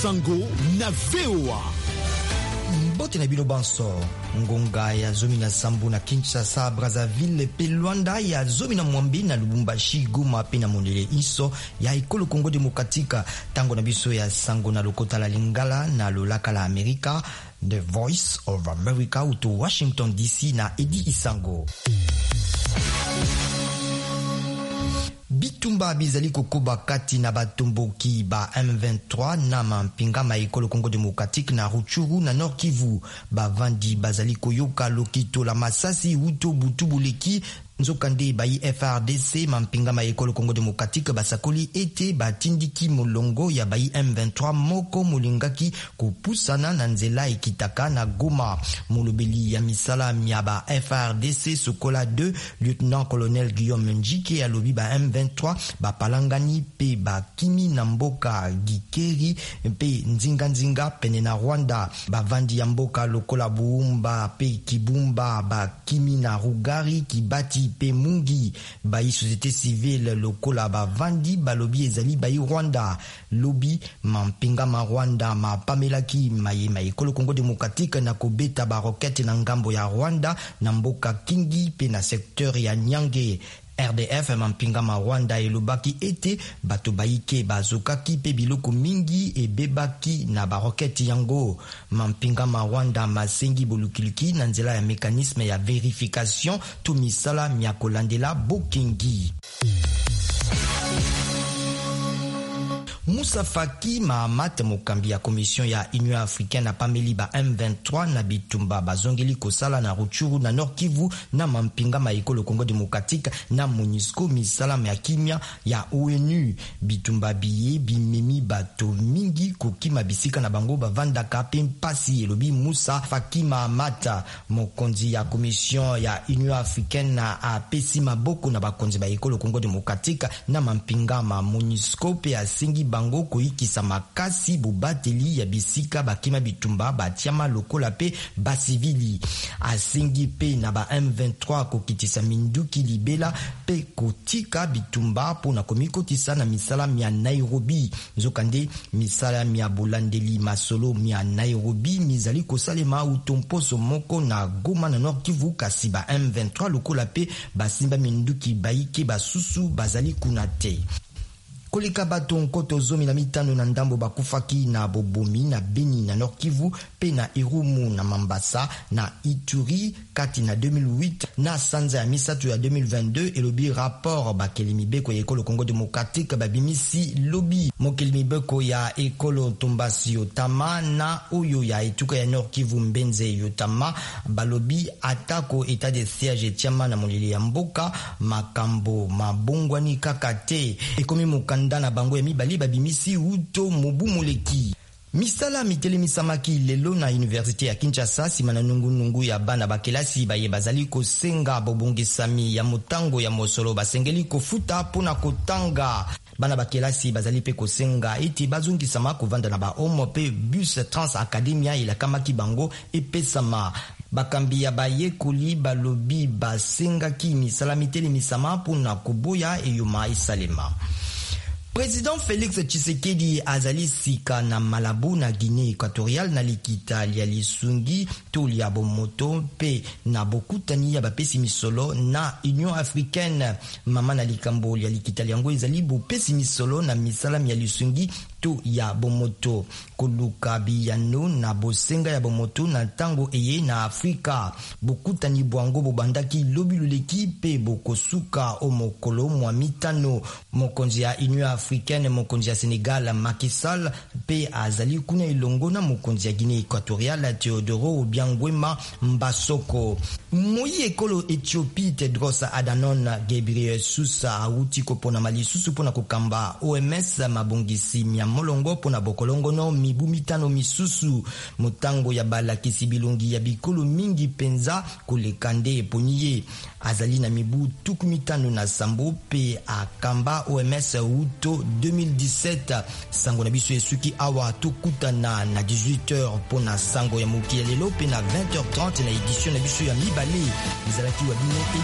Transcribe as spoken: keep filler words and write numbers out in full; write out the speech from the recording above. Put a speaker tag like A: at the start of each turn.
A: Sango na V O A.
B: Mbote na bino banso ngonga ya zomi na sambu na Kinshasa, Brazzaville pe Luanda, ya zomi na Mwambi na Lubumbashi, Goma pe na Mondele iso ya ekolo Kongo Demokratika. Tango na biso ya sango na lokota la Lingala na lolaka la Amerika. The Voice of America uto Washington D C na Edi Isango. Bitumba bizali kokoba kati na batomboki ba M vingt-trois na mampinga ma ekolo Kongo Demokratique na Rutshuru na Nord Kivu. Bavandi bazali koyoka lokito la masasi uto butubuleki nzokande bayi F R D C mampinga ma ekolo Kongo Demokratique basakoli ete batindiki molongo ya bayi M vingt-trois moko molingaki kupusana na nzela ekitaka na Goma. Molobeli ya misala ya ba F R D C Sokola deux lieutenant-colonel Guillaume Njike alobi ba M vingt-trois bapalangani pe bakimi na mboka Gikeri pe nzinga nzinga pene na Rwanda. Bavandi ya mboka lokola Buumba pe Kibumba bakimi na Rugari Kibati pe Mungi. Bayi société civile lokola bavandi balobi ezali bayi Rwanda. Lobi mampinga ma Rwanda ma pamelaki maye ma ekolo Kongo Demokratique na kobeta ba rokete na ngambo ya Rwanda na mboka Kingi pe na secteur ya Nyange. R D F mampinga ma Rwanda elobaki ete bato baike bazokaki pe biloko mingi ebebaki na baroketi yango. Mampinga ma Rwanda masengi bolukiliki na nzela ya mécanisme ya vérification to misala mya kolandela bokengi. Moussa Faki Mahamat mokambi ya commission ya Union Africaine na pameli ba M vingt-trois na bitumba bazongeli kosala na Rutshuru na Nord Kivu na mampinga ma ekolo Kongo Demokratique na MONUSCO misala ya kimia ya O N U. Bitumba biye bimemi bato mingi kokima bisika na bango bavandaka pe mpasi elobi Moussa Faki Mahamat. Mokonzi ya commission ya Union Africaine na apesi maboko na bakonzi ba ekolo Kongo Demokratique na mampinga ma MONUSCO pe asingi bango koikisa makasi bubateli ya bisika bakima bitumba batiama lokola pe basivili. Asingi pe na ba M vingt-trois kokitisa minduki libela pe kotika bitumba pona komikotisa na misala mia Nairobi. Nzokande misala mia bolandeli masolo mia Nairobi mizali kosalema utomposo moko na Goma na Nord Kivu kasi ba M vingt-trois lokola pe basimba minduki baike basusu bazali kunate. Koleka bato nkoto zomi na mitano na ndambo bakufaki na Bobomi na Beni na Nord Kivu pe na Irumu na Mambasa na Ituri kati na deux mille huit na sanza ya misato ya deux mille vingt-deux elobi rapport bakelimi beko ya ekolo Kongo Demokratique babimisi lobi. Mokelimi beko ya ekolo Tombasi Yotama na oyo ya etuka ya Nord Kivu Mbenze Yotama balobi atako etat de siège etiama na molili ya mboka makambo mabongwani kakate ekomi mukanda na bango ya mibali babimisi uto mobu moleki. Misala mitele misamaki lelo na Université ya Kinshasa sima na nungu nungu ya bana bakelasi baye bazali kosenga bobongisami ya motango ya mosolo basengeli kofuta pona kotanga. Bana bakelasi bazali pe kosenga eti bazungisama kovanda na ba homo pe bus trans academia ilakamaki bango epesama. Bakambi ya bayekoli balobi basengaki misala mitele misama pona koboya eyoma isalema. Président Félix Tshisekedi azali sika na Malabo na Guinée équatoriale na likita lia lisungi to lia bomoto pe na bokutani ya bapesi misolo na Union Africaine. Mama na likambo lia likita liango ezali bopesi misolo na misalam ya lisungi to ya bomoto koluka biyano na bosenga ya bomoto na tango eye na Afrika. Bokutani bwango bobandaki lobi luleki pe bokosuka o mokolo mwa mitano. Mokonzi ya Union Africaine mokonzi ya Sénégal Macky Sall pe azali kuna ilongo na mokonzi ya Guinée équatoriale Teodoro Obiangwema Mbasoko. Moyi ekolo Ethiopie Tedros Adhanom Ghebreyesus auti kopona malisusu pona kokamba O M S mabongisi mia molongo pona bokolongo no mibu mitano misusu motango ya balakisi bilongi ya bikolo mingi penza kolekande eponiye. Azali na mibu tuku mitano na sambo pe akamba O M S uto deux mille dix-sept. Sango na biso esuki awa tokutana na dix-huit heures pona sango ya moki ya lelo pe na vingt heures trente na édition na biso ya mibale. Izalaki wa bino